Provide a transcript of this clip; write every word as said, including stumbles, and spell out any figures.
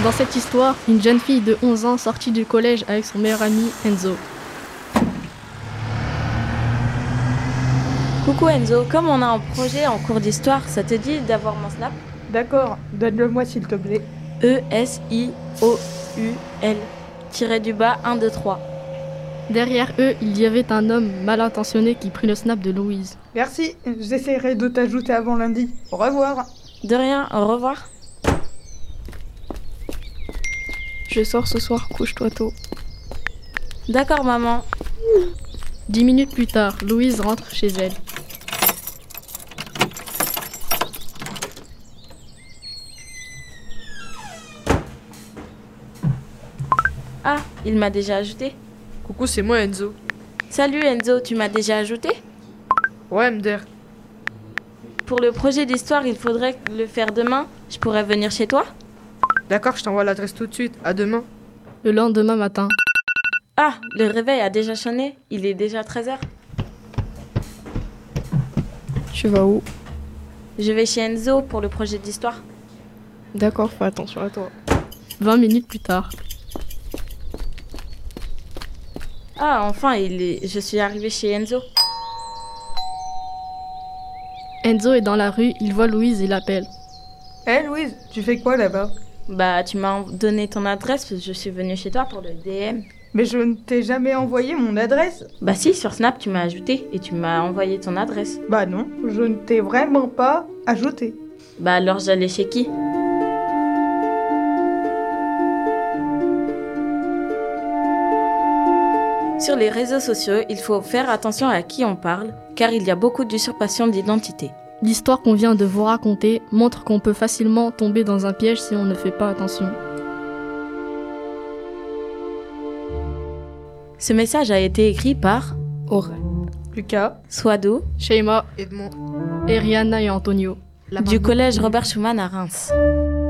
Dans cette histoire, une jeune fille de onze ans sortit du collège avec son meilleur ami Enzo. Coucou Enzo, comme on a un projet en cours d'histoire, ça te dit d'avoir mon Snap ? D'accord, donne-le-moi s'il te plaît. E S I O U L, tiré du bas, un, deux, trois. Derrière eux, il y avait un homme mal intentionné qui prit le snap de Louise. Merci, j'essaierai de t'ajouter avant lundi. Au revoir. De rien, au revoir. Je sors ce soir, couche-toi tôt. D'accord maman. Dix minutes plus tard, Louise rentre chez elle. Ah, il m'a déjà ajouté. Coucou, c'est moi Enzo. Salut Enzo, tu m'as déjà ajouté ? Ouais, Mder. Pour le projet d'histoire, il faudrait le faire demain. Je pourrais venir chez toi ? D'accord, je t'envoie l'adresse tout de suite. À demain. Le lendemain matin. Ah, le réveil a déjà sonné. Il est déjà treize heures. Tu vas où ? Je vais chez Enzo pour le projet d'histoire. D'accord, fais attention à toi. Vingt minutes plus tard. Ah, enfin, il est... je suis arrivée chez Enzo. Enzo est dans la rue, il voit Louise et l'appelle. Hé hey Louise, tu fais quoi là-bas ? Bah, tu m'as donné ton adresse parce que je suis venue chez toi pour le D M. Mais je ne t'ai jamais envoyé mon adresse. Bah si, sur Snap, tu m'as ajouté et tu m'as envoyé ton adresse. Bah non, je ne t'ai vraiment pas ajouté. Bah alors j'allais chez qui ? Sur les réseaux sociaux, il faut faire attention à qui on parle, car il y a beaucoup d'usurpation d'identité. L'histoire qu'on vient de vous raconter montre qu'on peut facilement tomber dans un piège si on ne fait pas attention. Ce message a été écrit par Aurel, Lucas, Swadou, Sheima, Edmond. Eriana et Antonio. La du collège Robert Schumann à Reims.